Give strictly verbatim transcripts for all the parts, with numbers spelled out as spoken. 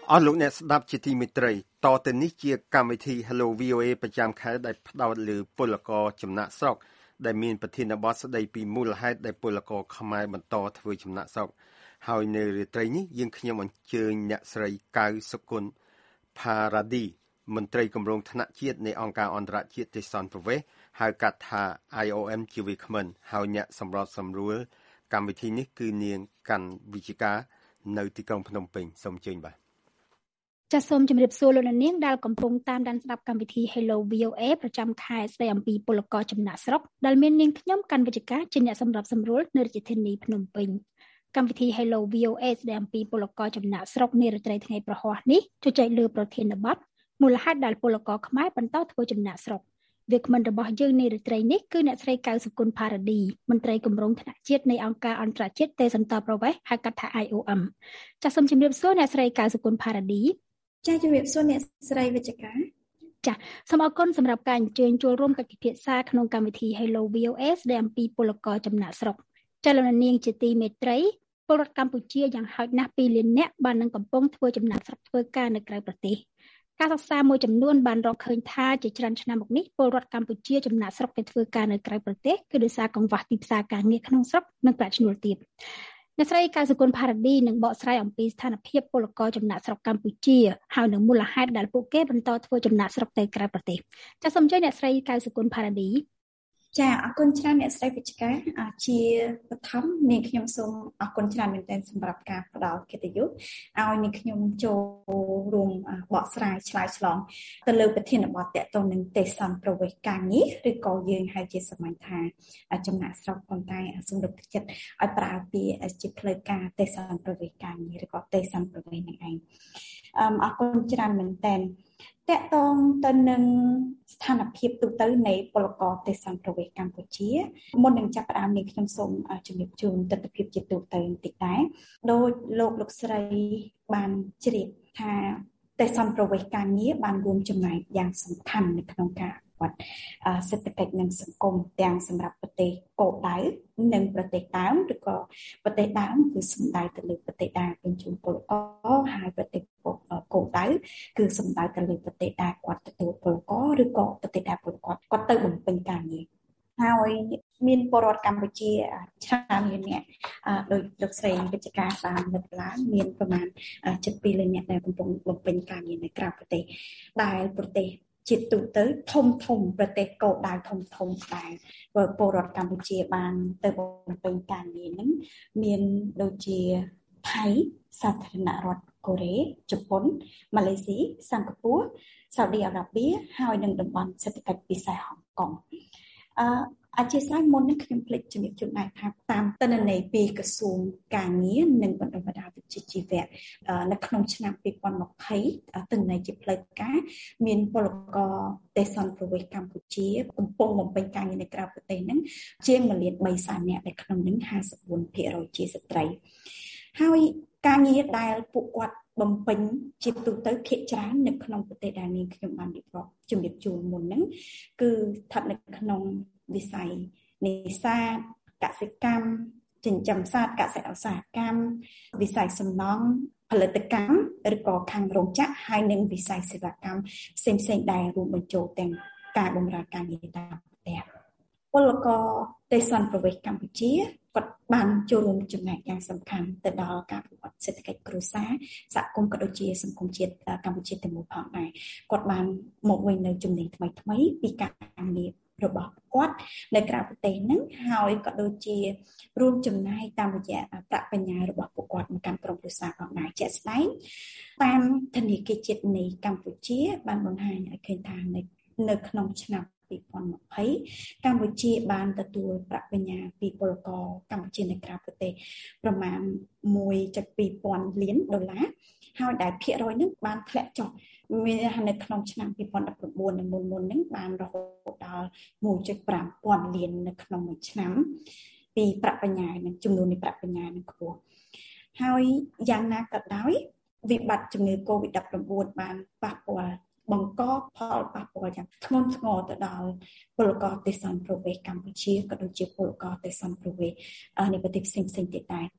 អស់លោកអ្នកស្ដាប់ជាទីមេត្រីតទៅនេះជាកម្មវិធី Hello វី អូ เอ ប្រចាំខែដែលផ្ដោតលើពលករចំណាក់ស្រុកដែលមានប្រធានបទស្ដីពីមូលហេតុដែលពលករខ្មែរបន្តធ្វើចំណាក់ស្រុកហើយនៅរាត្រីនេះយើងខ្ញុំអញ្ជើញអ្នកស្រីកៅសុគន្ធផារ៉ាឌីមន្ត្រីគម្រោងថ្នាក់ជាតិនៃអង្គការអន្តរជាតិទេសន្តប្រវេសហៅកាត់ថា I O M ជាវាគ្មិនហើយអ្នកសម្របសម្រួលកម្មវិធីនេះគឺនាងកាន់វិជ្ជការនៅទីក្រុងភ្នំពេញសូមអញ្ជើញបាទចាសសូមជម្រាបសួរលោកអ្នកនាងដែលកំពុងតាមដានស្ដាប់កម្មវិធី Hello វី អូ เอ ប្រចាំខែស្ដីអំពីពលករចំណាក់ស្រុកដែលមាននាងខ្ញុំកាន់វិជ្ជការជាអ្នកសម្របសម្រួលនៅរាជធានីភ្នំពេញកម្មវិធី Hello វី អូ เอ ស្ដីអំពីពលករចំណាក់ស្រុកនារាត្រីថ្ងៃប្រហ័សនេះជជែកលើប្រធានបទមូលហេតុដែលពលករខ្មែរបន្តធ្វើចំណាក់ស្រុកវាគ្មិនរបស់យើងនារាត្រីនេះគឺអ្នកស្រីកៅសុគន្ធផារ៉ាឌីមន្ត្រីគម្រោងថ្នាក់ជាតិនៃអង្គការអន្តរជាតិទេសន្តប្រវេសហៅកាត់ថា I O M ចាសសូមជម្រាបសួរអ្នកស្រីកៅសុគន្ធផារ៉ាឌីចាជំរាបសួរអ្នកស្រីវិជ្ជការចាសូមអរគុណសម្រាប់ការអញ្ជើញចូលរួមកិច្ចពិភាក្សាក្នុងកម្មវិធី Hello វី អូ เอ ស្ដីអំពីពលករចំណាក់ស្រុកចាលោកនាងជាទីមេត្រីពលរដ្ឋកម្ពុជាយ៉ាងហោចណាស់ពីរលាននាក់បាននឹងកំពុងធ្វើចំណាក់ស្រុកធ្វើការនៅក្រៅប្រទេសការសិក្សាមួយចំនួនបានរកឃើញថាជាច្រើនឆ្នាំមកនេះពលរដ្ឋកម្ពុជាចំណាក់ស្រុកទៅធ្វើការនៅក្រៅប្រទេសគឺដោយសារកង្វះទីផ្សារការងារក្នុងស្រុកនិងប្រាក់ឈ្នួលទាបអ្នកស្រីកៅសុគន្ធផារ៉ាឌីនឹងបកស្រាយអំពីស្ថានភាពពលករចំណាក់ស្រុកកម្ពុជាហើយនឹងមូលហេតុដែលពួកគេបន្តធ្វើចំណាក់ស្រុកទៅក្រៅប្រទេសចាសសូមអញ្ជើញអ្នកស្រីកៅសុគន្ធផារ៉ាឌីចាអរគុណច្រើនអ្នកស្រីវិជ្ជការជាបឋមនាងខ្ញុំសូមអរគុណច្រើនមែនទែនសម្រាប់ការផ្ដល់កិត្តិយសឲ្យនាងខ្ញុំចូលរួមបកស្រាយឆ្លើយឆ្លងទៅលើប្រធានបទទាក់ទងនឹងទេសន្តប្រវេសការងារឬក៏យើងហៅជាសាមញ្ញថាចំណាក់ស្រុកប៉ុន្តែសូមលើកទឹកចិត្តឲ្យប្រើពាក្យជាផ្លូវការទេសន្តប្រវេសការងារឬក៏ទេសន្តប្រវេសនឹងឯងអរគុណច្រើនមែនទែនតកតងទៅនឹងស្ថានភាពទូទៅនៃពលករទេសន្តប្រវេសកម្ពុជាមុននឹងចាប់ផ្ដើមនេះខ្ញុំសូមជំរាបជូនទស្សនវិជ្ជាជាទូទៅបន្តិចដែរដោយលោកលោកស្រីបានជ្រាបថាទេសន្តប្រវេសការងារបានរួមចំណែកយ៉ាងសំខាន់នៅក្នុងការវត្តសេដ្ឋកិច្ចនិងសង្គមទាំងសម្រាប់ប្រទេសគោលដៅនិងប្រទេសដើមឬក៏ប្រទេសដើមគឺសំដៅទៅលើប្រទេសដើមបញ្ជូនពលករហើយប្រទេសគោលដៅគឺសំដៅទៅលើប្រទេសដែលគាត់ទទួលពលករឬក៏ប្រទេសដែលពលករគាត់ទៅបំពេញការងារហើយមានពលរដ្ឋកម្ពុជាច្រើនលានអ្នកដោយលោកស្រីវិជ្ជការបានលើកឡើងមានប្រមាណជិតពីរលានអ្នកដែលកំពុងបំពេញការងារនៅក្រៅប្រទេសដែលប្រទេសជាទូទៅធំធំប្រទេសគោលដៅធំធំដែលពលរដ្ឋកម្ពុជាបានទៅបំពេញការងារហ្នឹងមានដូចជាថៃសាធារណរដ្ឋកូរ៉េជប៉ុនម៉ាឡេស៊ីសិង្ហបុរីសាអូឌីអារ៉ាប៊ីហើយនិងតំបន់សេដ្ឋកិច្ចពិសេសហោងកុងអឺអធិស្ឋានមុននេះខ្ញុំភ្លេចជំរាបជូនដែរថាតាមទិន្នន័យពីក្រសួងការងារនិងបណ្ដុះបណ្ដាលវិជ្ជាជីវៈនៅក្នុងឆ្នាំពីរពាន់ยี่สิบទិន្នន័យជាផ្លូវការមានពលករទេសន្តប្រវេសកម្ពុជាកំពុងបំពេញការងារនៅក្រៅប្រទេសហ្នឹងជាងមួយលានបីសែននាក់ដែលក្នុងនេះห้าสิบสี่ភាគរយជាស្ត្រីហើយការងារដែលពួកគាត់បំពេញជាទូទៅភាគច្រើននៅក្នុងប្រទេសដែលនាងខ្ញុំបានរៀបរាប់ជំរាបជូនមុនហ្នឹងគឺស្ថិតនៅក្នុងវិស័យនេសាទកសិកម្មចិញ្ចឹមសត្វកសិឧស្សាហកម្មវិស័យសំណង់ផលិតកម្មឬក៏ខាងរោងចក្រហើយនិងវិស័យសេវាកម្មផ្សេងផ្សេងដែលរួមបញ្ចូលទាំងការបម្រើការងារតាមផ្ទះពលករទេសន្តប្រវេសកម្ពុជាគាត់បានចូលរួមចំណែកយ៉ាងសំខាន់ទៅដល់ការប្រវត្តិសេដ្ឋកិច្ចគ្រួសារសហគមន៍ក៏ដូចជាសង្គមជាតិកម្ពុជាទាំងមូលផងដែរគាត់បានមកវិញនៅជំនាញថ្មីថ្មីពីការងាររបស់គាត់នៅក្រៅប្រទេសហ្នឹងហើយក៏ដូចជារួមចំណែកតាមរយៈប្រាក់បញ្ញើរបស់ពួកគាត់មកកាន់ក្រុមគ្រួសារផងដែរជាក់ស្ដែងតាមធនាគារជាតិនៃកម្ពុជាបានបង្ហាញឲ្យឃើញថានៅនៅក្នុងឆ្នាំពីរពាន់ยี่สิบកម្ពុជាបានទទួលប្រាក់បញ្ញើពីពលករកម្ពុជានៅក្រៅប្រទេសប្រមាណមួយភាគពីរពាន់លានដុល្លារហើយដែលភាគរយហ្នឹងបានធ្លាក់ចុះមាននៅក្នុងឆ្នាំពីរពាន់ដប់ប្រាំបួននិងមុនមុនហ្នឹងបានរហូតដល់មួយភាគពីរពាន់លាននៅក្នុងមួយឆ្នាំពីប្រាក់បញ្ញើនិងចំនួននៃប្រាក់បញ្ញើនឹងខ្ពស់ហើយយ៉ាងណាក៏ដោយវិបត្តិជំងឺ កូវីដដប់ប្រាំបួន បានប៉ះពាល់បង្កផលប៉ះពាល់យ៉ាងធ្ងន់ធ្ងរទៅដល់ពលករទេសន្តប្រវេសកម្ពុជាក៏ដូចជាពលករទេសន្តប្រវេសនៃប្រទេសផ្សេងៗទៀតដែរ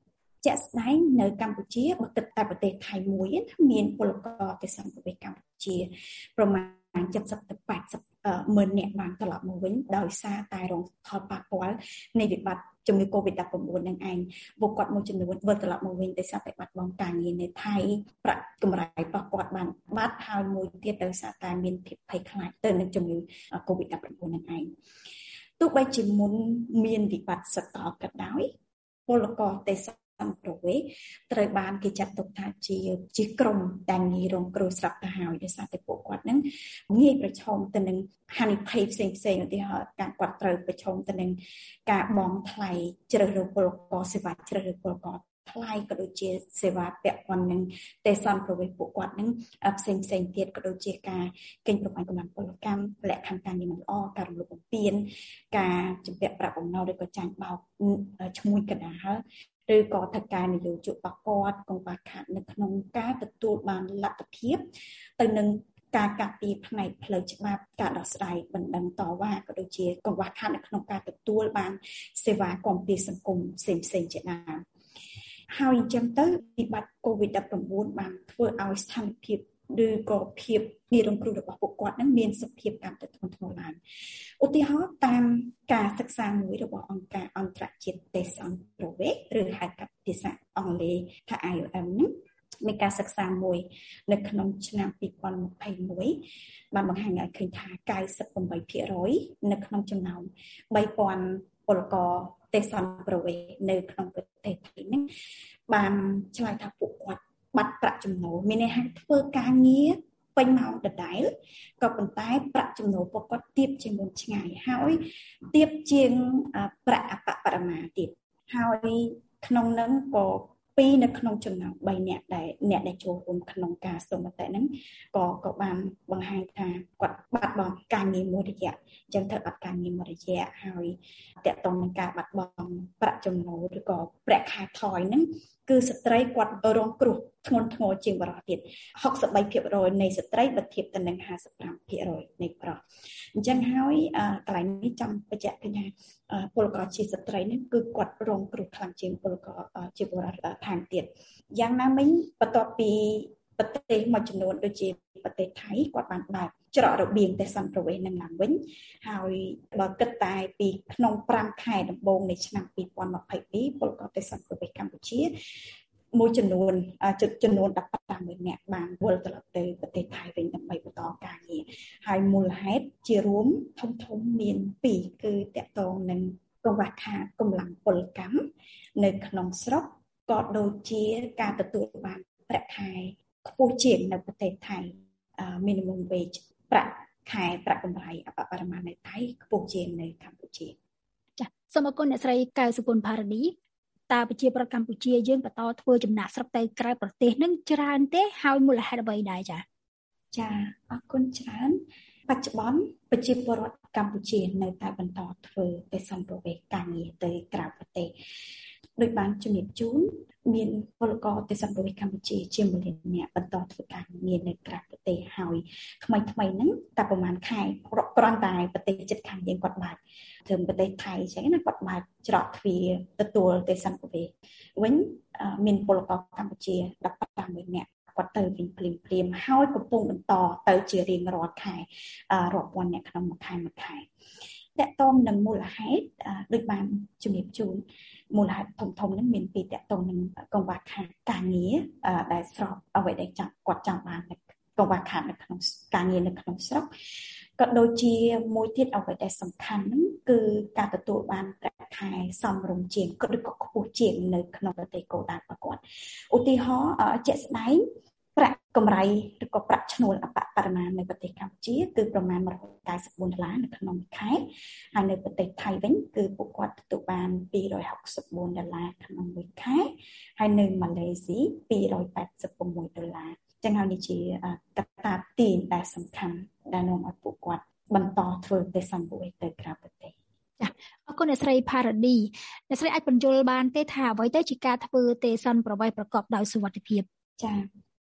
ជាក់ស្ដែងនៅកម្ពុជាបើគិតតែប្រទេសថៃមួយមានពលករទេសន្តប្រវេសកម្ពុជាប្រមាណเจ็ดสิบទៅแปดสิบម៉ឺននាក់បានត្រឡប់មកវិញដោយសារតែរងផលប៉ះពាល់នៃវិបត្តិជំងឺ COVID 19 នឹងឯងពួកគាត់មួយចំនួនវិលត្រឡប់មកវិញដោយសារតែបាត់បង់ការងារនៅថៃប្រាក់កម្រៃរបស់គាត់បានបាត់ហើយមួយទៀតដោយសារតែមានភាពភ័យខ្លាចទៅនឹងជំងឺ COVID 19 នឹងឯងទោះបីជាមុនមានវិបត្តិសកលក៏ដោយពលករទេសន្តប្រវេសត្រូវបានគេចាត់ទុកថាជាជាក្រុមដែលងាយរងគ្រោះស្រាប់ទៅហើយដោយសារតែពួកគាត់ហ្នឹងងាយប្រឈមទៅនឹងហានិភ័យផ្សេងផ្សេងឧទាហរណ៍ការគាត់ត្រូវប្រឈមទៅនឹងការបង់ថ្លៃជ្រើសរើសពលករសេវាជ្រើសរើសពលករថ្លៃក៏ដូចជាសេវាពាក់ព័ន្ធនឹងទេសន្តប្រវេសពួកគាត់ហ្នឹងផ្សេងផ្សេងទៀតក៏ដូចជាការកេងប្រវ័ញ្ចកម្លាំងពលកម្មលក្ខខណ្ឌការងារមិនល្អការរំលោភបំពានការជំពាក់ប្រាក់បំណុលឬក៏ចាញ់បោកឈ្មួញកណ្ដាលឬក៏ថៅកែនយោជករបស់គាត់កង្វះខាតនៅក្នុងការទទួលបានលទ្ធភាពទៅនឹងការកាត់ពីផ្នែកផ្លូវច្បាប់ការដោះស្រាយបណ្ដឹងតវ៉ាក៏ដូចជាកង្វះខាតនៅក្នុងការទទួលបានសេវាគាំពារសង្គមផ្សេងផ្សេងជាដើមហើយអញ្ចឹងទៅវិបត្តិ COVID 19 បានធ្វើឲ្យស្ថានភាពឬក៏ភាពងាយរងគ្រោះរបស់ពួកគាត់នឹងមានសភាពកាន់តែធ្ងន់ធ្ងរឡើងឧទាហរណ៍តាមការសិក្សាមួយរបស់អង្គការអន្តរជាតិទេសន្តប្រវេសឬហៅកាត់ភាសាអង់គ្លេសថា I O M នេះមានការសិក្សាមួយនៅក្នុងឆ្នាំពីរពាន់ម្ភៃមួយ បានបង្ហាញឲ្យឃើញថា九十八ភាគរយ នៅក្នុងចំណោមបីពាន់ពលករទេសន្តប្រវេសនៅក្នុងប្រទេសថៃនេះបានឆ្លើយថាពួកគាត់បាត់ប្រាក់ចំណូលមានន័យថាធ្វើការងារពេញម៉ោងដដែលក៏ប៉ុន្តែប្រាក់ចំណូលរបស់គាត់ទាបជាងមុនឆ្ងាយហើយទាបជាងប្រាក់អបបរមាទៀតហើយក្នុងនឹងក៏ពីរនៅក្នុងចំណោមបីអ្នកដែលអ្នកដែលចូលរួមក្នុងការសុំមតិហ្នឹងក៏ក៏បានបង្ហាញថាគាត់បាត់បង់ការងារមួយរយៈអញ្ចឹងធ្វើអត់ការងារមួយរយៈហើយតកតងនឹងការបាត់បង់ប្រាក់ចំណូលឬក៏ប្រាក់ខែថយហ្នឹងគឺស្ត្រីគាត់រងគ្រោះធ្ងន់ធ្ងរជាងបុរសទៀតហុកសិបបីភាគរយនៃស្ត្រីបើធៀបទៅនឹងห้าสิบห้าភាគរយនៃប្រុសអញ្ចឹងហើយកន្លែងនេះចង់បញ្ជាក់ឃើញថាពលករជាស្ត្រីនេះគឺគាត់រងគ្រោះខ្លាំងជាងពលករជាបុរសថែមទៀតយ៉ាងណាមិញបន្ទាប់ពីប្រទេសមួយចំនួនដូចជាប្រទេសថៃគាត់បានបើកច្រករបៀងទេសន្តប្រវេសនឹងឡើងវិញហើយបើគិតតែពីក្នុងប្រាំខែដំបូងនៃឆ្នាំពីរពាន់ម្ភៃពីរពលករទេសន្តប្រវេសកម្ពុជាមួយចំនួនចំនួនដប់ប្រាំម៉ឺននាក់បានវិលត្រឡប់ទៅប្រទេសថៃវិញដើម្បីបន្តការងារហើយមូលហេតុជារួមធំធំមានពីរគឺតកតងនឹងកង្វះខាតកម្លាំងពលកម្មនៅក្នុងស្រុកក៏ដូចជាការទទួលបានប្រាក់ខែខ្ពស់ជាងនៅប្រទេសថៃ minimum wage ប្រាក់ខែប្រាក់កម្រៃអបបរមានៅថៃខ្ពស់ជាងនៅកម្ពុជាចាសសូមអរគុណអ្នកស្រីកៅសុគន្ធផារឌីតើប្រជាប្រដ្ឋកម្ពុជាយើងបន្តធ្វើចំណាកស្រុកទៅក្រៅប្រទេសនឹងច្រើនទេហើយមូលហេតុអ្វីដែរចា៎ចាអរគុណច្រើនបច្ចុប្បន្នប្រជាពលរដ្ឋកម្ពុជានៅតែបន្តធ្វើទេសន្តប្រវេសការងារទៅក្រៅប្រទេសដោយបានជំរាបជូនមានពលករទេសន្តប្រវេសកម្ពុជាជាងមួយលាននាក់បន្តធ្វើការងារនៅក្រៅប្រទេសហើយថ្មីថ្មីហ្នឹងតែប្រហែលខែគ្រាន់តែប្រទេសជិតខាងយើងគាត់បើកត្រឹមប្រទេសថៃអញ្ចឹងណាគាត់បើកច្រកទ្វារទទួលទេសន្តប្រវេសវិញមានពលករកម្ពុជាដប់ប្រាំម៉ឺននាក់គាត់ទៅវិញភ្លាមភ្លាមហើយកំពុងបន្តទៅជារៀងរាល់ខែរាប់ពាន់អ្នកក្នុងមួយខែមួយខែតកតងនឹងមូលហេតុដូចបានជំរាបជូនមូលហេតុធំធំហ្នឹងមានពីតកតងនឹងកង្វះខាតការងារដែលស្របអ្វីដែលចាំគាត់ចង់បានកង្វះខាតនៅក្នុងការងារនៅក្នុងស្រុកក៏ដូចជាមួយទៀតអ្វីដែលសំខាន់ហ្នឹងគឺការទទួលបានប្រាក់ខែសមរម្យជាងឬក៏ខ្ពស់ជាងនៅក្នុងប្រទេសគោលដៅរបស់គាត់ឧទាហរណ៍ជាក់ស្ដែងប្រាក់កម្រៃឬក៏ប្រាក់ឈ្នួលអបបរមានៅប្រទេសកម្ពុជាគឺប្រមាណmột trăm chín mươi tưដុល្លារនៅក្នុងមួយខែហើយនៅប្រទេសថៃវិញគឺពួកគាត់ទទួលបានtwo hundred sixty-fourដុល្លារក្នុងមួយខែហើយនៅម៉ាឡេស៊ីtwo hundred eighty-sixដុល្លារចឹងហើយនេះជាកត្តាទីនដែលសំខាន់ដែលនាំឲ្យពួកគាត់បន្តធ្វើទេសន្តប្រវេសទៅក្រៅប្រទេសចាអរគុណអ្នកស្រីផារឌីអ្នកស្រីអាចបញ្យល់បានទេថាអ្វីទៅជាការធ្វើទេសន្តប្រវេសប្រកបដោយសុវត្ថិភាពចា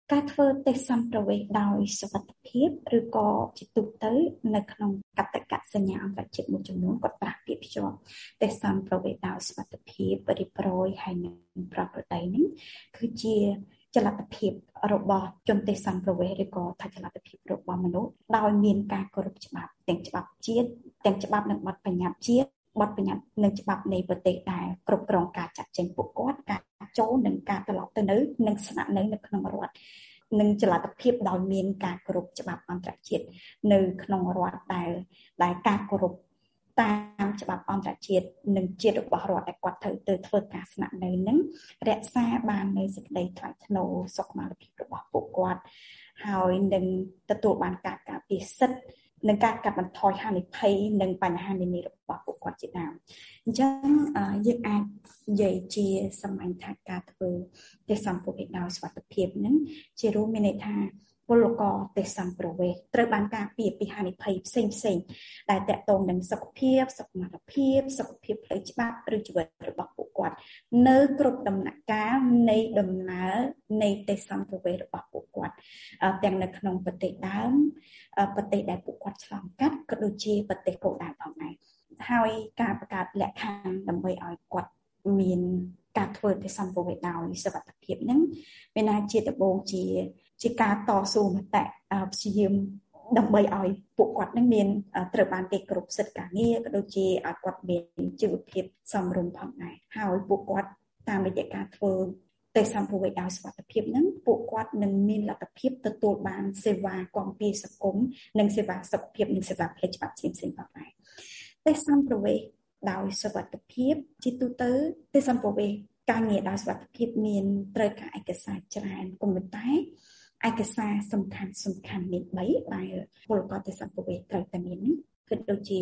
ការធ្វើទេសសម្ប្រវេសដោយសុវត្ថិភាពឬក៏ជាទូទៅនៅក្នុងកតកសញ្ញាអន្តរជាតិមួយចំនួនគាត់ប្រាស់ពាក្យភ្ជាប់ទេសសម្ប្រវេសដោយសុវត្ថិភាពរៀបរយហើយនឹងប្រក្រតីនេះគឺជាចលនាភាពរបស់ជនទេសសម្ប្រវេសឬក៏ថាចលនាភាពរបស់មនុស្សដោយមានការគោរពច្បាប់ទាំងច្បាប់ជាតិទាំងច្បាប់និងបទបញ្ញត្តិជាតិបទបញ្ញត្តិនិងច្បាប់នៃប្រទេសដែលគ្រប់គ្រងការចាត់ចែងពួកគាត់ការចូលនិងការត្រឡប់ទៅនៅនិងស្នាក់នៅនៅក្នុងរដ្ឋនិងចលនាភាពដោយមានការគោរពច្បាប់អន្តរជាតិនៅក្នុងរដ្ឋដែលដែលការគោរពតាមច្បាប់អន្តរជាតិនិងជាតិរបស់រដ្ឋដែលគាត់ត្រូវទៅធ្វើការស្នាក់នៅនឹងរក្សាបាននៅសេចក្តីថ្លៃថ្នូរសុខុមាលភាពរបស់ពួកគាត់ហើយនឹងទទួលបានការការពារសិទ្ធិនិងការកាត់បន្ថយហានិភ័យនិងបញ្ហានានារបស់ពួកគាត់ជាដើមអញ្ចឹងយើងអាចនិយាយជាសម្ញថាការធ្វើទេសសម្ប្រវេសដោយសុវត្ថិភាពនឹងជារួមមានន័យថាពលករទេសសម្ប្រវេសត្រូវបានការពារពីហានិភ័យផ្សេងផ្សេងដែលតកតងនឹងសុខភាពសុខុមាលភាពសុខភាពផ្លូវច្បាប់ឬជីវិតរបស់ពួកគាត់នៅគ្រប់ដំណាក់កាលនៃដំណើរនៃទេសសម្ប្រវេសរបស់ពួកគាត់ទាំងនៅក្នុងប្រទេសដើមប្រទេសដែលពួកគាត់ឆ្លងកាត់ក៏ដូចជាប្រទេសគោលដៅផងដែរហើយការបង្កើតលក្ខខណ្ឌដើម្បីឲ្យគាត់មានការធ្វើទេសសម្ប្រវេសដោយសុវត្ថិភាពហ្នឹងមានថាជាដំបូងជាជាការតស៊ូមតិព្យាយាមដើម្បីឲ្យពួកគាត់នឹងមានត្រូវបានគេគ្រប់សិទ្ធិការងារក៏ដូចជាឲ្យគាត់មានជីវភាពសមរម្យផងដែរហើយពួកគាត់តាមរយៈការធ្វើទេសសម្ប្រវេសដោយសុវត្ថិភាពហ្នឹងពួកគាត់នឹងមានលទ្ធភាពទទួលបានសេវាគាំពារសង្គមនិងសេវាសុខភាពនិងសេវាផ្លូវច្បាប់ផ្សេងៗផងដែរទេសសម្ប្រវេសដោយសុវត្ថិភាពជាទូទៅទេសសម្ប្រវេសការងារដោយសុវត្ថិភាពមានត្រូវការឯកសារច្រើនក៏ប៉ុន្តែឯកសារសំខាន់សំខាន់មានបីដែលពលករទេសសម្ប្រវេសត្រូវតែមាននេះគឺដូចជា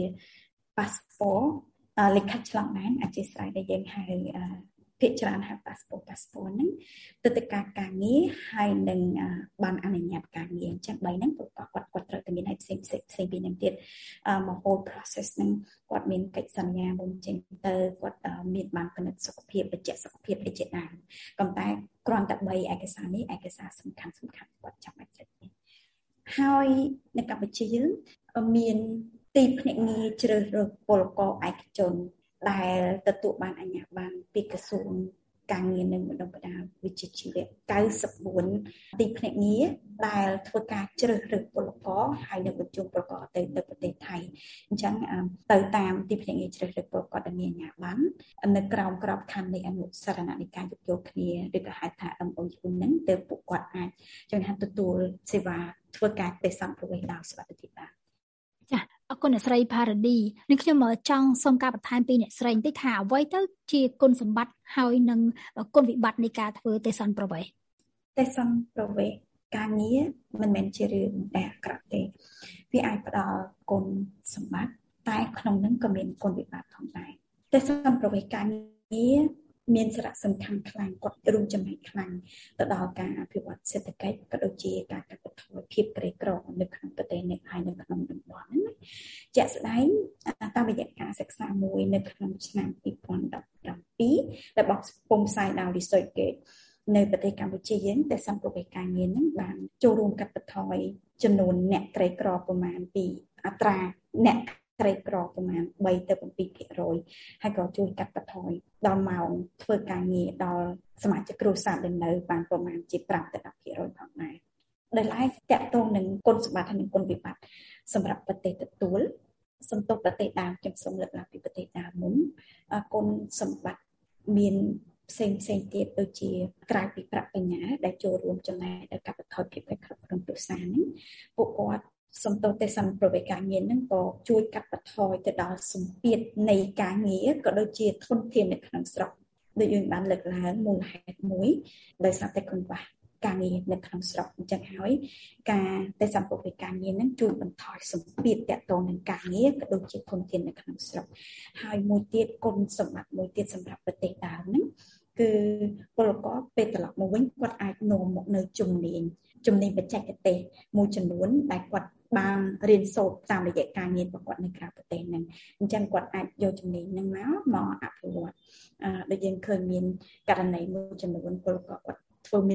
passport លិខិតឆ្លងដែនអធិស្ឋានដែលយើងហៅភាគច្រើនហៅ passport passport ហ្នឹងទិដ្ឋាការការងារហើយនឹងបានអនុញ្ញាតការងារអញ្ចឹងបីហ្នឹងពលករគាត់គាត់ត្រូវតែមានឲ្យផ្សេងផ្សេងផ្សេងពីហ្នឹងទៀតមក whole process ហ្នឹងគាត់មានកិច្ចសន្យាមុនចេញទៅគាត់មានបានពិនិត្យសុខភាពបច្ចេកសុខភាពអីជាដើមក៏តែគ្រាន់តែបីឯកសារនេះឯកសារសំខាន់សំខាន់គាត់ចាំបាច់ត្រូវមានហើយនៅកម្ពុជាយើងមានទីភ្នាក់ងារជ្រើសរើសពលករឯកជនដែលទទួលបានអាជ្ញាប័ណ្ណពីក្រសួងការងារនិងបណ្ដុះបណ្ដាលវិជ្ជាជីវៈកៅសិបបួនទីភ្នាក់ងារដែលធ្វើការជ្រើសរើសពលករហើយនឹងបញ្ជូនពលករទៅទៅប្រទេសថៃអញ្ចឹងទៅតាមទីភ្នាក់ងារជ្រើសរើសពលករដែលមានអាជ្ញាប័ណ្ណនៅក្រោមក្របខ័ណ្ឌនៃអនុសារណៈនៃការយោគយល់គ្នាឬក៏ហៅថា M O U ហ្នឹងទៅពួកគាត់អាចចឹងថាទទួលសេវាធ្វើការទេសសម្ប្រវេសដោយសុវត្ថិភាពបានចា៎អរគុណអ្នកស្រីផារ៉ាឌីនេះខ្ញុំចង់សូមការបន្ថែមពីអ្នកស្រីបន្តិចថាអ្វីទៅជាគុណសម្បត្តិហើយនឹងគុណវិបត្តិនៃការធ្វើទេសសម្ប្រវេសទេសសម្ប្រវេសការងារមិនមែនជារឿងដែលអាក្រក់ទេវាអាចផ្ដល់គុណសម្បត្តិតែក្នុងនោះក៏មានគុណវិបត្តិផងដែរទេសសម្ប្រវេសការងារមានសារៈសំខាន់ខ្លាំងគាត់រួមចំណែកខ្លាំងទៅដល់ការអភិវឌ្ឍសេដ្ឋកិច្ចក៏ដូចជាការកាត់បន្ថយភាពក្រីក្រនៅក្នុងប្រទេសនេះហើយនៅក្នុងតំបន់ហ្នឹងជាក់ស្ដែងតាមរយៈការសិក្សាមួយនៅក្នុងឆ្នាំពីរពាន់ដប់ប្រាំពីរដែលបោះពុំផ្សាយដោយ Researchgate នៅប្រទេសកម្ពុជាយើងទេសសម្ប្រវេសការងារហ្នឹងបានចូលរួមកាត់បន្ថយចំនួនអ្នកក្រីក្រប្រមាណពីអត្រាអ្នកក្រីក្រប្រមាណបីទៅbảyភាគរយហើយក៏ជួយកាត់បន្ថយដល់ម៉ោងធ្វើការងារដល់សមាជិកគ្រួសារដែលនៅបានប្រមាណជាប្រាំទៅដប់ភាគរយផងដែរដែលឡែកតកតងនឹងគុណសម្បត្តិនិងគុណវិបត្តិសម្រាប់ប្រទេសទទួលសន្ទុកប្រទេសដើមខ្ញុំសូមលើកឡើងពីប្រទេសដើមមុនគុណសម្បត្តិមានផ្សេងផ្សេងទៀតដូចជាក្រៅពីប្រាក់បញ្ញើដែលចូលរួមចំណែកដល់កាត់បន្ថយភាពក្រីក្រក្នុងគ្រួសារនេះពួកគាត់សំទោសទេសសម្ប្រវេសការងារហ្នឹងក៏ជួយកាត់បន្ថយទៅដល់សម្ពាធនៃការងារក៏ដូចជាធនធាននៅក្នុងស្រុកដូចយើងបានលើកឡើងមូលហេតុមួយដោយសារតែកង្វះការងារនៅក្នុងស្រុកអញ្ចឹងហើយការទេសសម្ប្រវេសការងារហ្នឹងជួយបន្ថយសម្ពាធទាក់ទងនឹងការងារក៏ដូចជាធនធាននៅក្នុងស្រុកហើយមួយទៀតគុណសម្បត្តិមួយទៀតសម្រាប់ប្រទេសដើមហ្នឹងគឺពលករពេលត្រឡប់មកវិញគាត់អាចនាំមកនៅជំនាញជំនាញបច្ចេកទេសមួយចំនួនដែលគាត់បានរៀនសូត្រតាមរយៈការងាររបស់គាត់នៅក្រៅប្រទេសហ្នឹងអញ្ចឹងគាត់អាចយកជំនាញហ្នឹងមកមកអភិវឌ្ឍអឺដូចយើងឃើញមានករណីមួយចំនួនពលករគាត់ធ្វើមាតុភូ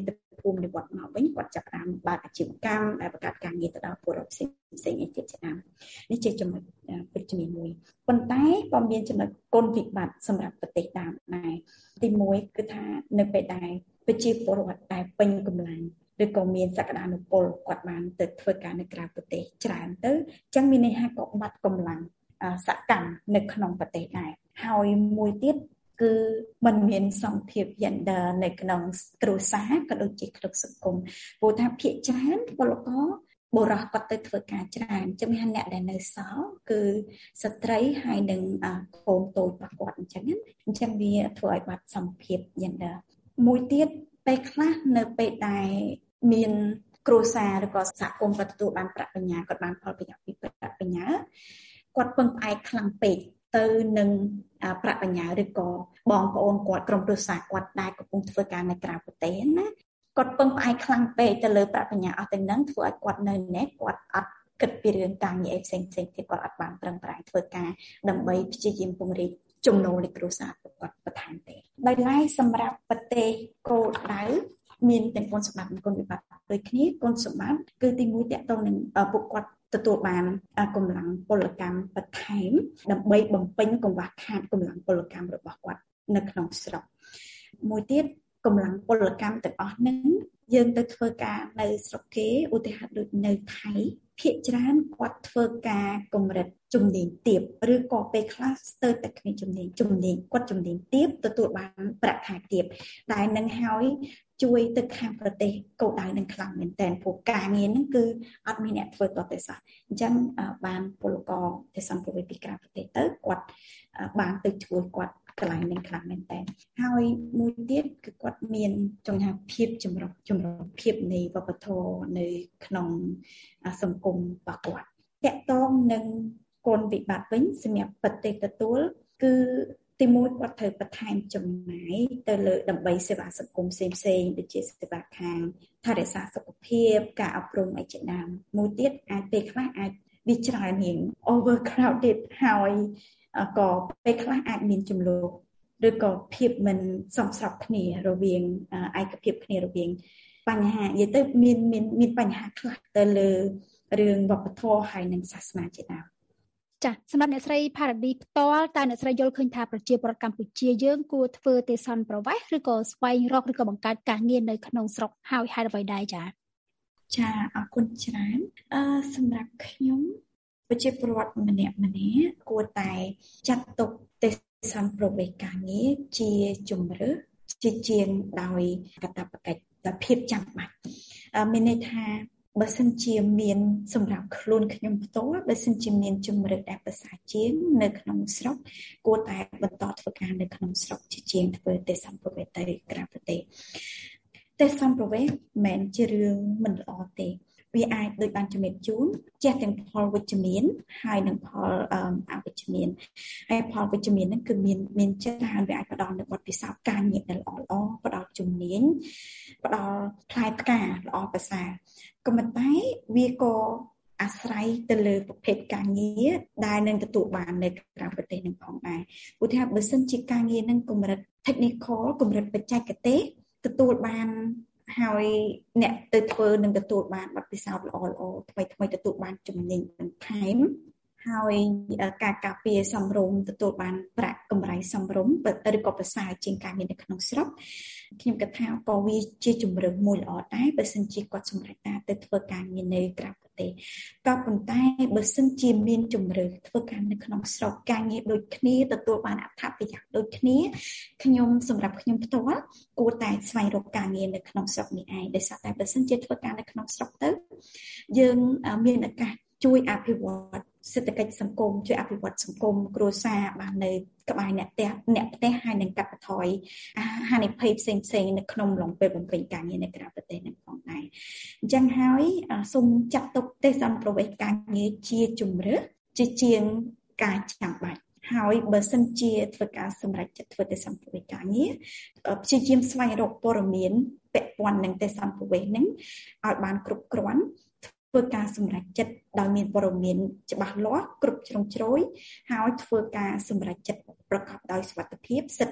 ភូមិនិវត្តន៍មកវិញគាត់ចាប់ផ្ដើមបើកអាជីវកម្មដែលបង្កើតការងារទៅដល់ពលរដ្ឋផ្សេងផ្សេងឯទៀតឆ្នាំនេះជាចំណុចវិជ្ជមានមួយប៉ុន្តែក៏មានចំណុចគុណវិបត្តិសម្រាប់ប្រទេសដើមដែរទីមួយគឺថានៅពេលដែលប្រជាពលរដ្ឋដែលពេញកម្លាំងឬក៏មានសក្តានុពលគាត់បានទៅធ្វើការនៅក្រៅប្រទេសច្រើនទៅអញ្ចឹងមានន័យថាក៏បាត់កម្លាំងសកម្មនៅក្នុងប្រទេសដែរហើយមួយទៀតគឺมันមានសម្ភារ gender នៅក្នុងគ្រួសារក៏ដូចជាក្នុងសង្គមព្រោះថាភាគច្រើនពលករបុរសគាត់ទៅធ្វើការច្រើនចឹងមានអ្នកដែលនៅសល់គឺស្ត្រីហើយនឹងកូនតូចរបស់គាត់អញ្ចឹងអញ្ចឹងវាធ្វើឲ្យបាត់សម្ភារ gender មួយទៀតពេលខ្លះនៅពេលដែលមានគ្រួសារឬក៏សហគមន៍ទទួលបានប្រាក់បញ្ញើគាត់បានផលប្រយោជន៍ពីប្រាក់បញ្ញើគាត់ពឹងផ្អែកខ្លាំងពេកទៅនឹងប្រាក់បញ្ញើឬក៏បងប្អូនគាត់ក្រុមគ្រួសារគាត់ដែលកំពុងធ្វើការនៅក្រៅប្រទេសណាគាត់ពឹងផ្អែកខ្លាំងពេកទៅលើប្រាក់បញ្ញើអស់ទាំងហ្នឹងធ្វើឲ្យគាត់នៅនេះគាត់អត់គិតពីរឿងការងារផ្សេងផ្សេងទៀតគាត់អត់បានប្រឹងប្រែងធ្វើការដើម្បីព្យាយាមពង្រីកចំណូលនៃគ្រួសារគាត់បន្ថែមទេដោយឡែកសម្រាប់ប្រទេសគោលដៅមានទាំងគុណសម្បត្តិនិងគុណវិបត្តិដូចគ្នាគុណសម្បត្តិគឺទីមួយតកតងនឹងពួកគាត់ទទួលបានកម្លាំងពលកម្មបន្ថែមដើម្បីបំពេញកង្វះខាតកម្លាំងពលកម្មរបស់គាត់នៅក្នុងស្រុកមួយទៀតកម្លាំងពលកម្មទាំងអស់ហ្នឹងយើងទៅធ្វើការនៅស្រុកគេឧទាហរណ៍ដូចនៅថៃភាគច្រើនគាត់ធ្វើការកម្រិតជំនាញទាបឬក៏ពេលខ្លះស្ទើរតែគ្មានជំនាញជំនាញគាត់ជំនាញទាបទទួលបានប្រាក់ខែទាបដែលនឹងហើយជួយទៅខាងប្រទេសគោលដៅនឹងខ្លាំងមែនតើព្រោះការងារហ្នឹងគឺអត់មានអ្នកធ្វើតទៅសោះអញ្ចឹងបានពលករទេសន្តប្រវេសពីក្រៅប្រទេសទៅគាត់បានទៅជួយគាត់កន្លែងនឹងខ្លាំងមែនតើហើយមួយទៀតគឺគាត់មានចង់ថាភាពចម្រុះចម្រុះភាពនៃវប្បធម៌នៅក្នុងសង្គមរបស់គាត់តកតងនឹងគុណវិបត្តិវិញសម្រាប់ប្រទេសទទួលគឺទីមួយគាត់ត្រូវបន្ថែមចំណាយទៅលើដើម្បីសេវាសង្គមផ្សេងផ្សេងដូចជាសេវាខាងថែរក្សាសុខភាពការអប់រំអីជាដើមមួយទៀតអាចពេលខ្លះអាចវាច្រើនជាង overcrowded ហើយក៏ពេលខ្លះអាចមានចំនួនឬក៏ភាពមិនសមស្របគ្នារវាងឯកភាពគ្នារវាងបញ្ហានិយាយទៅមានមានមានបញ្ហាខ្លះទៅលើរឿងវប្បធម៌ហើយនិងសាសនាជាដើមចាសម្រាប់អ្នកស្រីផារ៉ាឌីផ្ទាល់តើអ្នកស្រីយល់ឃើញថាប្រជាពលរដ្ឋកម្ពុជាយើងគួរធ្វើទេសន្តប្រវេសឬក៏ស្វែងរកឬក៏បង្កើតការងារនៅក្នុងស្រុកហើយហេតុអ្វីដែរចាចាអរគុណច្រើនអឺសម្រាប់ខ្ញុំប្រជាពលរដ្ឋម្នាក់ម្នាក់គួរតែចាត់ទុកទេសន្តប្រវេសការងារជាជំរើសជាជាងដោយកាតព្វកិច្ចដោយភាពចាំបាច់មានន័យថាបើសិនជាមានសម្រាប់ខ្លួនខ្ញុំផ្ទាល់បើសិនជាមានជំរើសដែលប្រសើរជាងនៅក្នុងស្រុកគួរតែបន្តធ្វើការនៅក្នុងស្រុកជាជាងធ្វើទេសន្តប្រវេសទៅក្រៅប្រទេសទេសន្តប្រវេសមិនមែនជារឿងមិនល្អទេវាអាចដូចបានជំរាបជូនចេះទាំងផលវិជ្ជមានហើយនិងផលអវិជ្ជមានហើយផលវិជ្ជមានហ្នឹងគឺមានមានច្រើនវាអាចផ្ដល់នូវបទពិសោធន៍ការងារដែលល្អល្អផ្ដល់ជំនាញផ្ដល់ផ្លែផ្កាល្អប្រសើរក៏ប៉ុន្តែវាក៏អាស្រ័យទៅលើប្រភេទការងារដែលនឹងទទួលបាននៅក្រៅប្រទេសនឹងផងដែរឧទាហរណ៍បើសិនជាការងារនឹងកម្រិត technical កម្រិតបច្ចេកទេសទទួលបានហើយអ្នកទៅធ្វើនឹងទទួលបានបទពិសោធន៍ល្អល្អថ្មីថ្មីទទួលបានជំនាញបន្ថែមហើយការការពារសំរុំទទួលបានប្រាក់កម្រៃសំរុំឬក៏ប្រសើរជាងការងារនៅក្នុងស្រុកខ្ញុំគិតថាក៏វាជាជំរើសមួយល្អដែរបើសិនជាគាត់សម្រេចការទៅធ្វើការងារនៅក្រៅប្រទេសក៏ប៉ុន្តែបើសិនជាមានជំរើសធ្វើការនៅក្នុងស្រុកការងារដូចគ្នាទទួលបានអត្ថប្រយោជន៍ដូចគ្នាខ្ញុំសម្រាប់ខ្ញុំផ្ទាល់គួរតែស្វែងរកការងារនៅក្នុងស្រុកនេះឯងដោយសារតែបើសិនជាធ្វើការនៅក្នុងស្រុកទៅយើងមានឱកាសជួយអភិវឌ្ឍសេដ្ឋកិច្ចសង្គមជួយអភិវឌ្ឍសង្គមគ្រួសារបាននៅក្បែរអ្នកផ្ទះអ្នកផ្ទះហើយនឹងកាត់បន្ថយហានិភ័យផ្សេងផ្សេងនៅក្នុងឡងពេលបំពេញការងារនៅក្រៅប្រទេសនឹងផងដែរអញ្ចឹងហើយសូមចាត់ទុកទេសន្តប្រវេសការងារជាជំរើសជាជាងការចាំបាច់ហើយបើសិនជាធ្វើការសម្រេចចិត្តធ្វើទេសន្តប្រវេសការងារព្យាយាមស្វែងរកព័ត៌មានពាក់ព័ន្ធនឹងទេសន្តប្រវេសហ្នឹងឲ្យបានគ្រប់គ្រាន់ធ្វើការសម្រេចចិត្តដោយមានព័ត៌មានច្បាស់លាស់គ្រប់ជ្រុងជ្រោយហើយធ្វើការសម្រេចចិត្តប្រកបដោយសុវត្ថិភាពសិទ្ធិគោល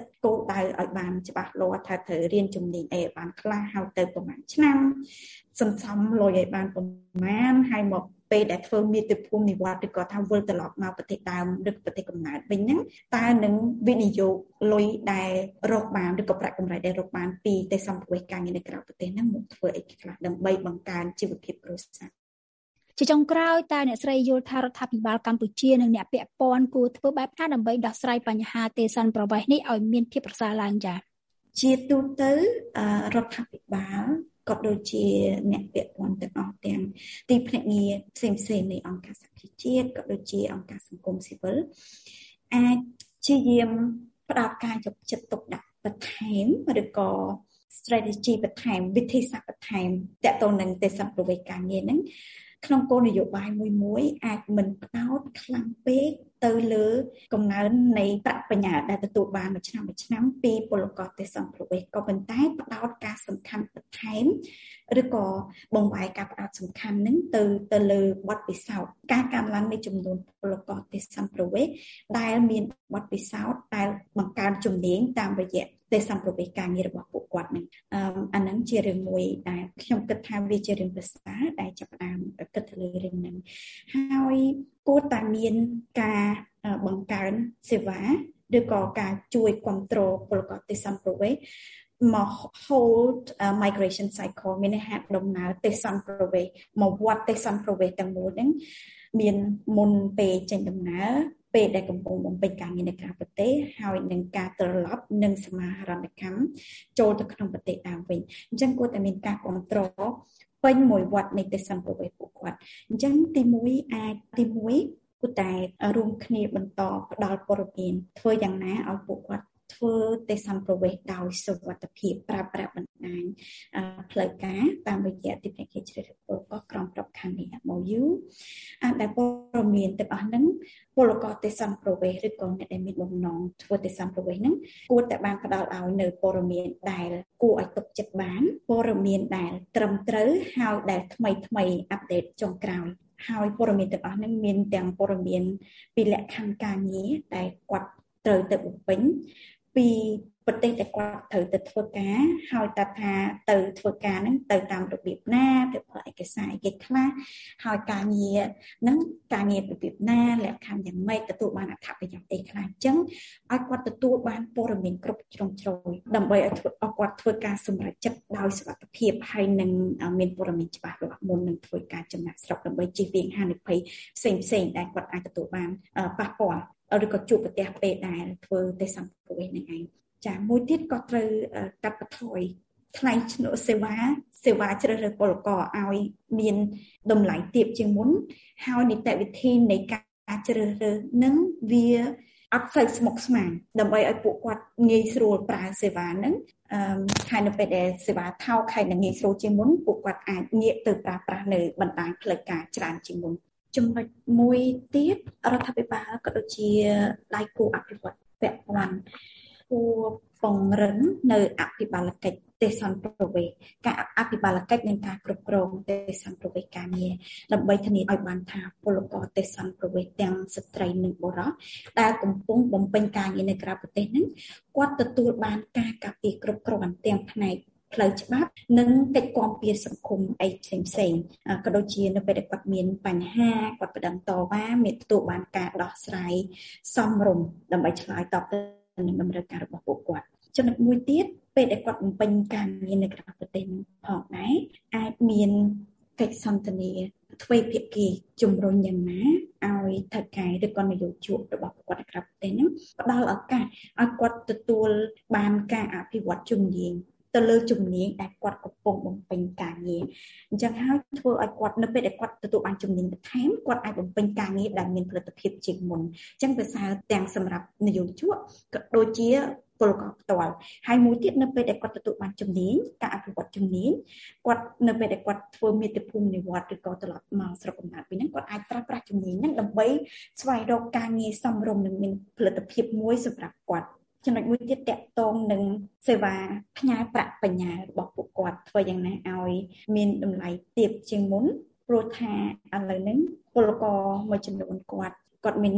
ដៅឲ្យបានច្បាស់លាស់ថាត្រូវរៀនជំនាញអីឲ្យបានខ្លះហើយទៅប្រហែលឆ្នាំសន្សំលុយឲ្យបានប្រហែលហើយមកពេលដែលធ្វើមាតុភូមិនិវត្តន៍ឬក៏ថាវិលត្រឡប់មកប្រទេសដើមឬប្រទេសកំណើតវិញហ្នឹងតើនឹងវិនិយោគលុយដែលរកបានឬក៏ប្រាក់កម្រៃដែលរកបានពីទេសម្ភារការងារនៅក្រៅប្រទេសហ្នឹងមកធ្វើអីខ្លះដើម្បីបង្កើនជីវភាពគ្រួសារជាចុងក្រោយតើអ្នកស្រីយល់ថារដ្ឋាភិបាលកម្ពុជានិងអ្នកពាក់ព័ន្ធគួរធ្វើបែបណាដើម្បីដោះស្រាយបញ្ហាទេសន្តប្រវេសន៍នេះឲ្យមានភាពប្រសើរឡើងចា៎ជាទូទៅរដ្ឋាភិបាលក៏ដូចជាអ្នកពាក់ព័ន្ធទាំងអស់ទាំងទីភ្នាក់ងារផ្សេងផ្សេងនៃអង្គការសហជីវជាតិក៏ដូចជាអង្គការសង្គមស៊ីវិលអាចព្យាយាមផ្ដោតការយកចិត្តទុកដាក់បន្ថែមឬក៏ strategy បន្ថែមវិធីសាស្ត្របន្ថែមទាក់ទងនឹងទេសន្តប្រវេសន៍ការងារហ្នឹងក្នុងគោលនយោបាយមួយមួយអាចមិនផ្ដោតខ្លាំងពេកទៅលើកំណើននៃប្រាក់បញ្ញើដែលទទួលបានមួយឆ្នាំមួយឆ្នាំពីពលករទេសន្តប្រវេសន៍ក៏ប៉ុន្តែផ្ដោតការសំខាន់បន្ថែមឬក៏បង្វែរការផ្ដោតសំខាន់ហ្នឹងទៅទៅលើបទពិសោធន៍ការកើនឡើងនៃចំនួនពលករទេសន្តប្រវេសន៍ដែលមានបទពិសោធន៍ដែលបង្កើនជំនាញតាមរយៈទេសន្តប្រវេសន៍ការងាររបស់ពួកគាត់ហ្នឹងអឺអាហ្នឹងជារឿងមួយដែលខ្ញុំគិតថាវាជារឿងប្រសើរដែលចាប់ផ្ដើមគិតទៅលើរឿងហ្នឹងហើយគួរតែមានការបង្កើនសេវាឬក៏ការជួយគ្រប់គ្រងពលករទេសន្តប្រវេសន៍មក hold uh, migration cycle មានន័យថាដំណើរទេសន្តប្រវេសន៍មកវត្តទេសន្តប្រវេសន៍ទាំងមូលហ្នឹងមានមុនពេលចេញដំណើរពេលដែលកំពុងបំពេញការងារនៅក្រៅប្រទេសហើយនឹងការត្រឡប់និងសមាហរណកម្មចូលទៅក្នុងប្រទេសដើមវិញអញ្ចឹងគួរតែមានការគ្រប់គ្រងពេញមួយវត្តនៃទេសន្តប្រវេសន៍ពួកគាត់អញ្ចឹងទីមួយអាចទីមួយគួរតែរួមគ្នាបន្តផ្ដល់ព័ត៌មានធ្វើយ៉ាងណាឲ្យពួកគាត់ធ្វើទេសន្តប្រវេសន៍ដោយសុវត្ថិភាពប្រើប្រាស់បណ្ដាញផ្លូវការតាមរយៈទីភ្នាក់ងារជ្រើសរើសពលករក្រមក្របខ័ណ្ឌនៃ M O U ដែលព័ត៌មានទាំងអស់ហ្នឹងពលករទេសន្តប្រវេសន៍ឬក៏អ្នកដែលមានបំណងធ្វើទេសន្តប្រវេសន៍ហ្នឹងគួរតែបានផ្ដល់ឲ្យនៅព័ត៌មានដែលគួរឲ្យទុកចិត្តបានព័ត៌មានដែលត្រឹមត្រូវហើយដែលថ្មីថ្មីអាប់ដេតចុងក្រោយហើយព័ត៌មានទាំងអស់ហ្នឹងមានទាំងព័ត៌មានពីលក្ខខណ្ឌការងារដែលគាត់ត្រូវទៅបំពេញពីប្រទេសដែលគាត់ត្រូវទៅធ្វើការហើយតើថាទៅធ្វើការហ្នឹងទៅតាមរបៀបណាទៅប្រើឯកសារអីគេខ្លះហើយការងារហ្នឹងការងាររបៀបណាលក្ខខណ្ឌយ៉ាងម៉េចទទួលបានអត្ថប្រយោជន៍អីខ្លះអញ្ចឹងឲ្យគាត់ទទួលបានព័ត៌មានគ្រប់ជ្រុងជ្រោយដើម្បីឲ្យគាត់ធ្វើការសម្រេចចិត្តដោយសុវត្ថិភាពហើយនឹងមានព័ត៌មានច្បាស់លាស់មុននឹងធ្វើការចំណាក់ស្រុកដើម្បីជៀសវាងហានិភ័យផ្សេងផ្សេងដែលគាត់អាចទទួលបានប៉ះពាល់ឬក៏ជួបប្រទះពេលដែលធ្វើទេសន្តប្រវេសន៍នឹងឯងចាមួយទៀតក៏ត្រូវកាត់បន្ថយថ្លៃឈ្នួលសេវាសេវាជ្រើសរើសពលករឲ្យមានតម្លៃទាបជាងមុនហើយនីតិវិធីនៃការជ្រើសរើសនឹងវាអត់សូវស្មុគស្មាញដើម្បីឲ្យពួកគាត់ងាយស្រួលប្រើសេវាហ្នឹងអឺហើយនៅពេលដែលសេវាថោកហើយនឹងងាយស្រួលជាងមុនពួកគាត់អាចងាកទៅប្រើប្រាស់នៅបណ្ដាញផ្លូវការច្រើនជាងមុនចំណុចមួយទៀតរដ្ឋាភិបាលក៏ដូចជាដៃគូអភិវឌ្ឍន៍ពាក់ព័ន្ធគួរពង្រឹងនៅអភិបាលកិច្ចទេសន្តប្រវេសន៍ការអភិបាលកិច្ចនិងការគ្រប់គ្រងទេសន្តប្រវេសន៍ការងារដើម្បីធានាឲ្យបានថាពលករទេសន្តប្រវេសន៍ទាំងស្ត្រីនិងបុរសដែលកំពុងបំពេញការងារនៅក្រៅប្រទេសហ្នឹងគាត់ទទួលបានការការពារគ្រប់គ្រាន់ទាំងផ្នែកផ្លូវច្បាប់និងកិច្ចគាំពារសង្គមអីផ្សេងផ្សេងក៏ដូចជានៅពេលដែលគាត់មានបញ្ហាគាត់បដិងតវ៉ាមានទទួលបានការដោះស្រាយសមរម្យដើម្បីឆ្លើយតបទៅនឹងតម្រូវការរបស់ពួកគាត់ចំណុចមួយទៀតពេលដែលគាត់បំពេញការងារនៅក្រៅប្រទេសនឹងផងដែរអាចមានកិច្ចសន្ទនាទ្វេភាគីជំរុញយ៉ាងណាឲ្យថៅកែឬក៏នយោជករបស់គាត់នៅក្រៅប្រទេសហ្នឹងផ្ដល់ឱកាសឲ្យគាត់ទទួលបានការអភិវឌ្ឍជំនាញទៅលើជំនាញដែលគាត់កំពុងបំពេញការងារអញ្ចឹងហើយធ្វើឲ្យគាត់នៅពេលដែលគាត់ទទួលបានជំនាញបន្ថែមគាត់អាចបំពេញការងារដែលមានផលិតភាពជាងមុនអញ្ចឹងប្រសើរទាំងសម្រាប់នយោជកក៏ដូចជាពលករផ្ទាល់ហើយមួយទៀតនៅពេលដែលគាត់ទទួលបានជំនាញការអភិវឌ្ឍជំនាញគាត់នៅពេលដែលគាត់ធ្វើមាតុភូមិនិវត្តន៍ឬក៏ត្រឡប់មកស្រុកកំណើតវិញហ្នឹងគាត់អាចប្រើប្រាស់ជំនាញហ្នឹងដើម្បីស្វែងរកការងារសមរម្យនិងមានផលិតភាពមួយសម្រាប់គាត់ចំណុចមួយទៀតតកតងនឹងសេវាផ្ញើប្រាក់បញ្ញើរបស់ពួកគាត់ធ្វើយ៉ាងណាឲ្យមានតម្លៃទាបជាងមុនព្រោះថាឥឡូវហ្នឹងពលករមួយចំនួនគាត់គាត់មាន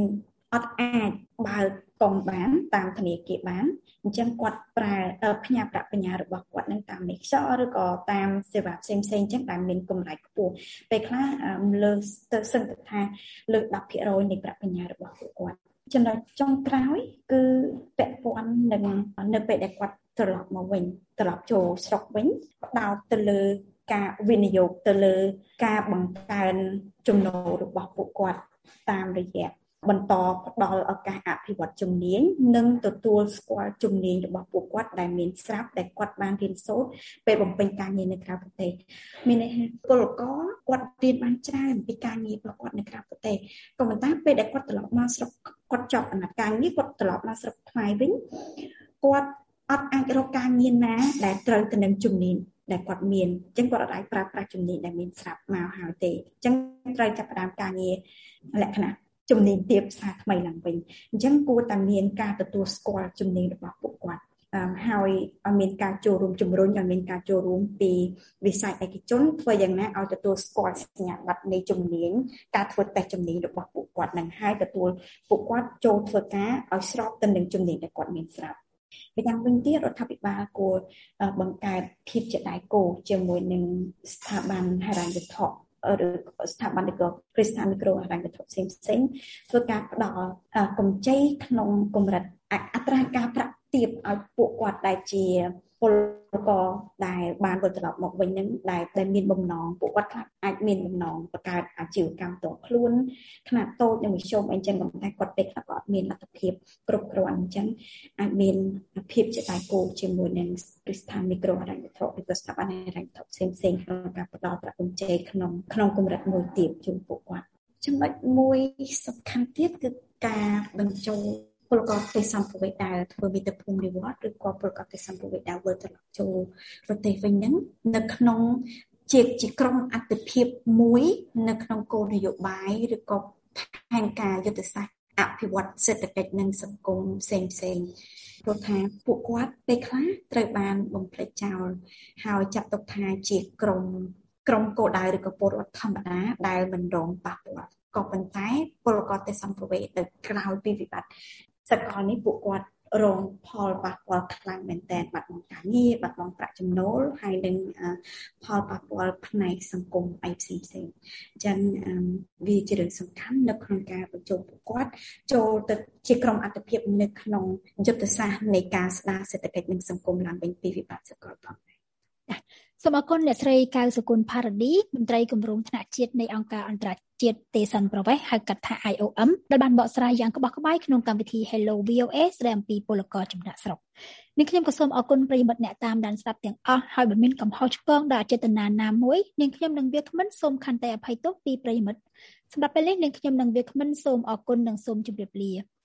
អត់អាចបើកកងបានតាមធនាគារបានអញ្ចឹងគាត់ប្រើផ្ញើប្រាក់បញ្ញើរបស់គាត់នឹងតាមនេះខ្យល់ឬក៏តាមសេវាផ្សេងផ្សេងអញ្ចឹងដែលមានកម្រៃខ្ពស់ពេលខ្លះលើទៅសឹងទៅថាលើដប់ភាគរយនៃប្រាក់បញ្ញើរបស់ពួកគាត់ចំណុចចុងក្រោយគឺពាក់ព័ន្ធនឹងនៅពេលដែលគាត់ត្រឡប់មកវិញត្រឡប់ចូលស្រុកវិញផ្ដោតទៅលើការវិនិយោគទៅលើការបង្កើនចំណូលរបស់ពួកគាត់តាមរយៈបន្តផ្ដល់ឱកាសអភិវឌ្ឍជំនាញនិងទទួលស្គាល់ជំនាញរបស់ពួកគាត់ដែលមានស្រាប់ដែលគាត់បានរៀនសូត្រពេលបំពេញការងារនៅក្រៅប្រទេសមានន័យថាពលករគាត់រៀនបានច្រើនពីការងាររបស់គាត់នៅក្រៅប្រទេសក៏ប៉ុន្តែពេលដែលគាត់ត្រឡប់មកស្រុកគាត់ចប់អាណត្តិការងារគាត់ត្រឡប់មកស្រុកខ្មែរវិញគាត់អត់អាចរកការងារណាដែលត្រូវទៅនឹងជំនាញដែលគាត់មានអញ្ចឹងគាត់អាចប្រើប្រាស់ជំនាញដែលមានស្រាប់មកហើយទេអញ្ចឹងត្រូវចាប់ផ្ដើមការងារលក្ខណៈជំនាញទាបផ្សារថ្មីឡើងវិញអញ្ចឹងគួរតែមានការទទួលស្គាល់ជំនាញរបស់ពួកគាត់ហើយឲ្យមានការចូលរួមជំរុញឲ្យមានការចូលរួមពីវិស័យឯកជនធ្វើយ៉ាងណាឲ្យទទួលស្គាល់សញ្ញាបត្រនៃជំនាញការធ្វើតេស្តជំនាញរបស់ពួកគាត់នឹងហើយទទួលពួកគាត់ចូលធ្វើការឲ្យស្របទៅនឹងជំនាញដែលគាត់មានស្រាប់ពីយ៉ាងវិញទៀតរដ្ឋាភិបាលគួរបង្កើតភាពជាដៃគូជាមួយនឹងស្ថាប័នហិរញ្ញវត្ថុឬស្ថាប័នមីក្រូគ្រីស្តាមីក្រូហិរញ្ញវត្ថុផ្សេងផ្សេងធ្វើការផ្ដល់កម្ចីក្នុងកម្រិតអត្រាការប្រាក់ទាបឲ្យពួកគាត់ដែលជាពលករដែលបានវិលត្រឡប់មកវិញនឹងដែលដែលមានបំណងពួកគាត់ខ្លះអាចមានបំណងបង្កើតអាជីវកម្មផ្ទាល់ខ្លួនខ្នាតតូចនិងមធ្យមអីចឹងប៉ុន្តែគាត់ពេលខ្លះក៏អត់មានលទ្ធភាពគ្រប់គ្រាន់អញ្ចឹងអាចមានភាពជាដៃគូជាមួយនឹងស្ថានមីក្រូហិរញ្ញវត្ថុឬក៏ស្ថាប័នហិរញ្ញវត្ថុផ្សេងផ្សេងក្នុងការផ្ដល់ប្រាក់កម្ចីក្នុងក្នុងកម្រិតមួយទៀតជូនពួកគាត់ចំណុចមួយសំខាន់ទៀតគឺការបញ្ចូលពលករទេសសម្ភារៈដែលធ្វើមាតុភូមិនិវត្តឬក៏ពលករទេសសម្ភារៈដែលវិលត្រឡប់ចូលប្រទេសវិញហ្នឹងនៅក្នុងជាជាក្រុមអត្ថិភាពមួយនៅក្នុងគោលនយោបាយឬក៏ផែនការយុទ្ធសាស្ត្រអភិវឌ្ឍសេដ្ឋកិច្ចនិងសង្គមផ្សេងផ្សេងព្រោះថាពួកគាត់ពេលខ្លះត្រូវបានបំភ្លេចចោលហើយចាត់ទុកថាជាក្រុមក្រុមគោលដៅឬក៏ពលរដ្ឋធម្មតាដែលមិនរងប៉ះពាល់ក៏ប៉ុន្តែពលករទេសសម្ភារៈដែលក្រោយពីវិបត្តិសកលនេះពួកគាត់រងផលប៉ះពាល់ខ្លាំងមែនទែនបាត់បង់ការងារបាត់បង់ប្រាក់ចំណូលហើយនឹងផលប៉ះពាល់ផ្នែកសង្គមអីផ្សេងផ្សេងអញ្ចឹងវាជារឿងសំខាន់នៅក្នុងការបញ្ចូលពួកគាត់ចូលទៅជាក្រុមអត្ថិភាពនៅក្នុងយុទ្ធសាស្ត្រនៃការស្ដារសេដ្ឋកិច្ចនិងសង្គមឡើងវិញពីវិបត្តិសកលផងសូមអរគុណអ្នកស្រីកៅសុគន្ធផារឌីមន្ត្រីគម្រោងថ្នាក់ជាតិនៃអង្គការអន្តរជាតិទេសន្តប្រវេសន៍ហៅកាត់ថា I O M ដែលបានបកស្រាយយ៉ាងក្បោះក្បាយក្នុងកម្មវិធី Hello វី អូ អេ ស្ដីអំពីពលករចំណាក់ស្រុកនាងខ្ញុំក៏សូមអរគុណប្រិយមិត្តអ្នកតាមដានស្ដាប់ទាំងអស់ហើយបើមានកំហុសឆ្គងដោយអចេតនាណាមួយនាងខ្ញុំនិងវាគ្មិនសូមខន្តីអភ័យទោសពីប្រិយមិត្តសម្រាប់ពេលនេះនាងខ្ញុំនិងវាគ្មិនសូមអរគុណនិងសូមជម្រាបលា